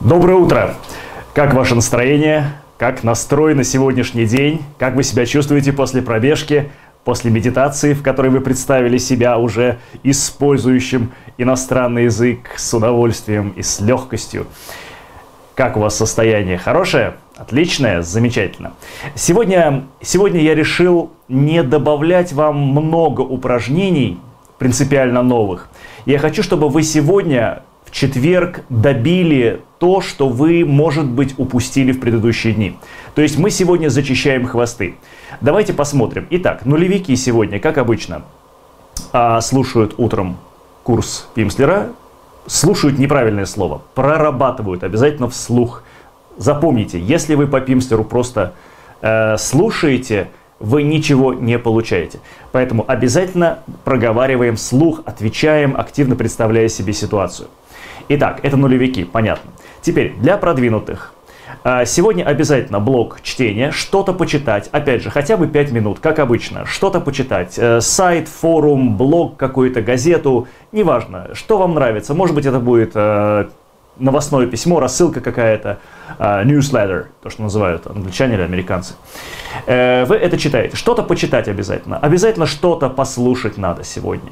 Доброе утро! Как ваше настроение? Как настрой на сегодняшний день? Как вы себя чувствуете после пробежки, после медитации, в которой вы представили себя уже использующим иностранный язык с удовольствием и с легкостью? Как у вас состояние? Хорошее? Отличное? Замечательно. Сегодня я решил не добавлять вам много упражнений, принципиально новых. Я хочу, чтобы вы сегодня, в четверг, добили то, что вы, может быть, упустили в предыдущие дни. То есть мы сегодня зачищаем хвосты. Давайте посмотрим. Итак, нулевики сегодня, как обычно, слушают утром курс Пимслера, слушают неправильное слово, прорабатывают обязательно вслух. Запомните, если вы по Пимслеру просто слушаете, вы ничего не получаете. Поэтому обязательно проговариваем вслух, отвечаем, активно представляя себе ситуацию. Итак, это нулевики, понятно. Теперь для продвинутых. Сегодня обязательно блок чтения, что-то почитать, опять же, хотя бы 5 минут, как обычно, что-то почитать, сайт, форум, блог, какую-то газету, неважно, что вам нравится, может быть, это будет новостное письмо, рассылка какая-то, newsletter, то, что называют англичане или американцы. Вы это читаете, что-то почитать обязательно что-то послушать надо сегодня,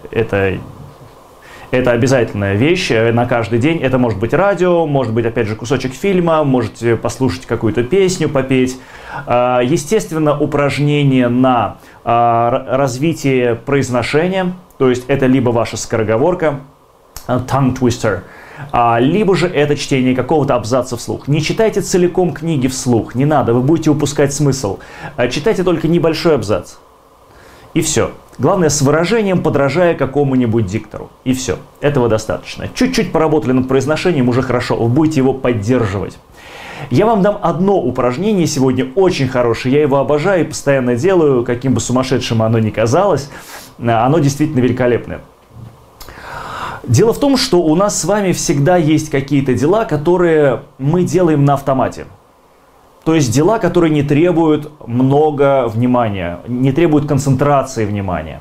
это обязательная вещь на каждый день. Это может быть радио, может быть, опять же, кусочек фильма, можете послушать какую-то песню, попеть. Естественно, упражнения на развитие произношения, то есть это либо ваша скороговорка, tongue twister, либо же это чтение какого-то абзаца вслух. Не читайте целиком книги вслух, не надо, вы будете упускать смысл. Читайте только небольшой абзац. И все. Главное, с выражением, подражая какому-нибудь диктору. И все. Этого достаточно. Чуть-чуть поработали над произношением, уже хорошо. Вы будете его поддерживать. Я вам дам одно упражнение сегодня, очень хорошее. Я его обожаю и постоянно делаю, каким бы сумасшедшим оно ни казалось. Оно действительно великолепное. Дело в том, что у нас с вами всегда есть какие-то дела, которые мы делаем на автомате. То есть дела, которые не требуют много внимания, не требуют концентрации внимания.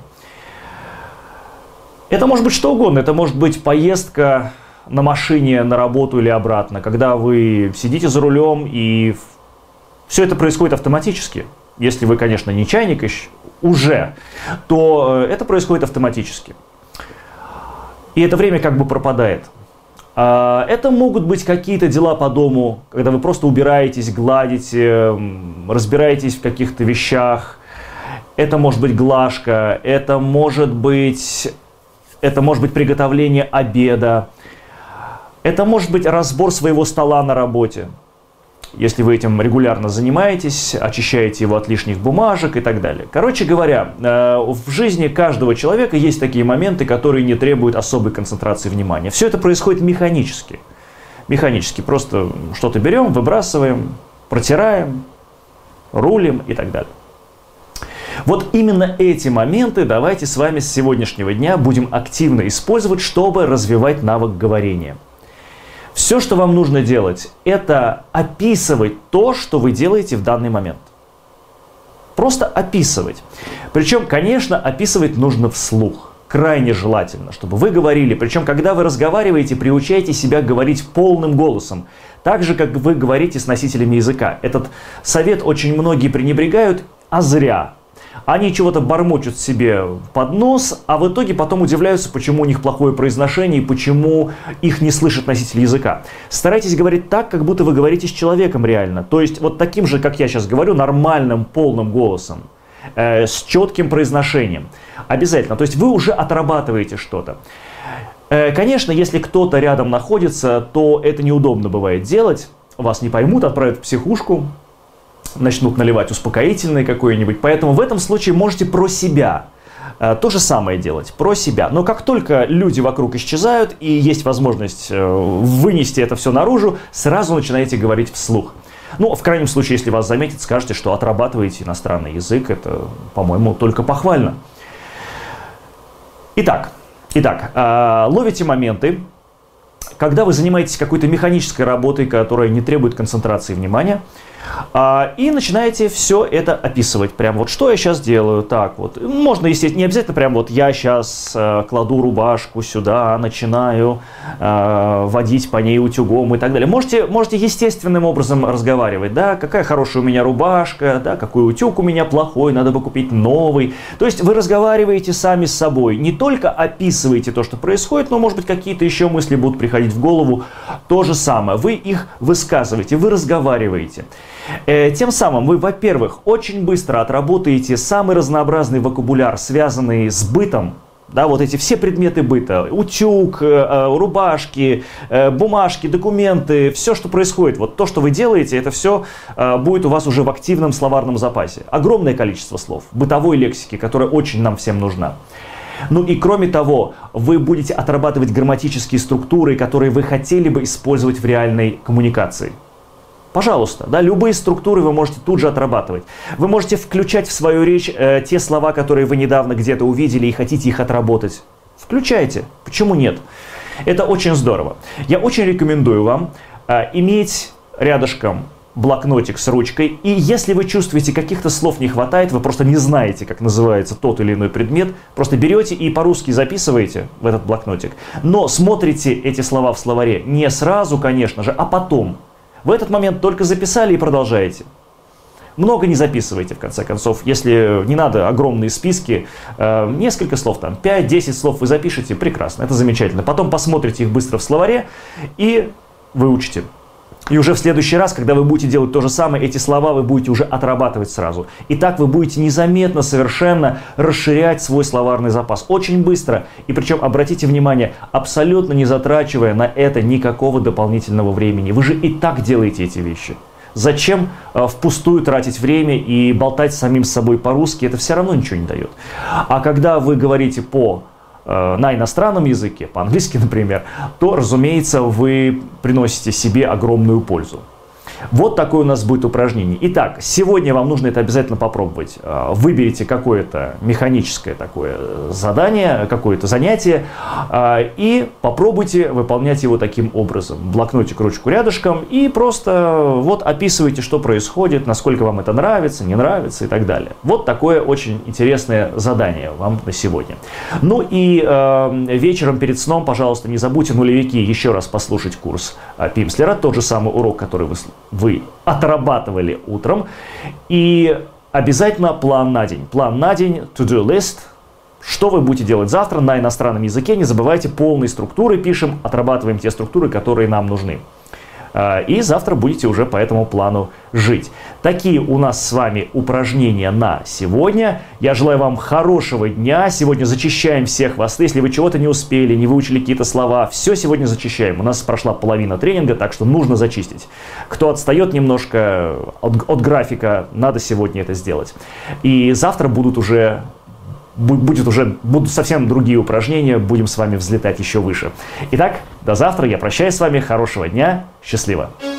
Это может быть что угодно. Это может быть поездка на машине на работу или обратно, когда вы сидите за рулем, и все это происходит автоматически. Если вы, конечно, не чайник уже, то это происходит автоматически. И это время как бы пропадает. Это могут быть какие-то дела по дому, когда вы просто убираетесь, гладите, разбираетесь в каких-то вещах. Это может быть глажка, это может быть приготовление обеда. Это может быть разбор своего стола на работе. Если вы этим регулярно занимаетесь, очищаете его от лишних бумажек и так далее. Короче говоря, в жизни каждого человека есть такие моменты, которые не требуют особой концентрации внимания. Все это происходит механически. Механически. Просто что-то берем, выбрасываем, протираем, рулим и так далее. Вот именно эти моменты давайте с вами с сегодняшнего дня будем активно использовать, чтобы развивать навык говорения. Все, что вам нужно делать, это описывать то, что вы делаете в данный момент. Просто описывать. Причем, конечно, описывать нужно вслух. Крайне желательно, чтобы вы говорили. Причем, когда вы разговариваете, приучайте себя говорить полным голосом. Так же, как вы говорите с носителями языка. Этот совет очень многие пренебрегают, а зря. Они чего-то бормочут себе под нос, а в итоге потом удивляются, почему у них плохое произношение и почему их не слышит носитель языка. Старайтесь говорить так, как будто вы говорите с человеком реально. То есть вот таким же, как я сейчас говорю, нормальным, полным голосом, с четким произношением. Обязательно. То есть вы уже отрабатываете что-то. Конечно, если кто-то рядом находится, то это неудобно бывает делать. Вас не поймут, отправят в психушку. Начнут наливать успокоительное какое-нибудь. Поэтому в этом случае можете про себя то же самое делать, про себя. Но как только люди вокруг исчезают и есть возможность вынести это все наружу, сразу начинаете говорить вслух. Ну, в крайнем случае, если вас заметят, скажете, что отрабатываете иностранный язык. Это, по-моему, только похвально. Итак, ловите моменты, когда вы занимаетесь какой-то механической работой, которая не требует концентрации внимания, и начинаете все это описывать. Прям вот что я сейчас делаю. Так вот. Можно, естественно, не обязательно прям вот я сейчас кладу рубашку сюда, начинаю водить по ней утюгом и так далее. Можете естественным образом разговаривать. Да, какая хорошая у меня рубашка, да, какой утюг у меня плохой, надо бы купить новый. То есть вы разговариваете сами с собой. Не только описываете то, что происходит, но, может быть, какие-то еще мысли будут приходить в голову. То же самое. Вы их высказываете, вы разговариваете. Тем самым вы, во-первых, очень быстро отработаете самый разнообразный вокабуляр, связанный с бытом. Да, вот эти все предметы быта, утюг, рубашки, бумажки, документы, все, что происходит, вот то, что вы делаете, это все будет у вас уже в активном словарном запасе. Огромное количество слов, бытовой лексики, которая очень нам всем нужна. Ну и кроме того, вы будете отрабатывать грамматические структуры, которые вы хотели бы использовать в реальной коммуникации. Пожалуйста, да, любые структуры вы можете тут же отрабатывать. Вы можете включать в свою речь те слова, которые вы недавно где-то увидели и хотите их отработать. Включайте. Почему нет? Это очень здорово. Я очень рекомендую вам иметь рядышком блокнотик с ручкой. И если вы чувствуете, каких-то слов не хватает, вы просто не знаете, как называется тот или иной предмет, просто берете и по-русски записываете в этот блокнотик. Но смотрите эти слова в словаре не сразу, конечно же, а потом. В этот момент только записали и продолжаете. Много не записывайте, в конце концов. Если не надо огромные списки, несколько слов, там 5-10 слов вы запишете, прекрасно, это замечательно. Потом посмотрите их быстро в словаре и выучите. И уже в следующий раз, когда вы будете делать то же самое, эти слова вы будете уже отрабатывать сразу. И так вы будете незаметно совершенно расширять свой словарный запас. Очень быстро. И причем, обратите внимание, абсолютно не затрачивая на это никакого дополнительного времени. Вы же и так делаете эти вещи. Зачем впустую тратить время и болтать самим с собой по-русски? Это все равно ничего не дает. А когда вы говорите на иностранном языке, по-английски, например, то, разумеется, вы приносите себе огромную пользу. Вот такое у нас будет упражнение. Итак, сегодня вам нужно это обязательно попробовать. Выберите какое-то механическое такое задание, какое-то занятие и попробуйте выполнять его таким образом. Блокнотик, ручку рядышком и просто вот описывайте, что происходит, насколько вам это нравится, не нравится и так далее. Вот такое очень интересное задание вам на сегодня. Ну и вечером перед сном, пожалуйста, не забудьте, нулевики, еще раз послушать курс Пимслера, тот же самый урок, который вы отрабатывали утром. И обязательно план на день. План на день, to-do list. Что вы будете делать завтра на иностранном языке. Не забывайте, полные структуры пишем, отрабатываем те структуры, которые нам нужны. И завтра будете уже по этому плану жить. Такие у нас с вами упражнения на сегодня. Я желаю вам хорошего дня. Сегодня зачищаем все хвосты. Если вы чего-то не успели, не выучили какие-то слова, все сегодня зачищаем. У нас прошла половина тренинга, так что нужно зачистить. Кто отстает немножко от графика, надо сегодня это сделать. И завтра будут совсем другие упражнения, будем с вами взлетать еще выше. Итак, до завтра, я прощаюсь с вами, хорошего дня, счастливо!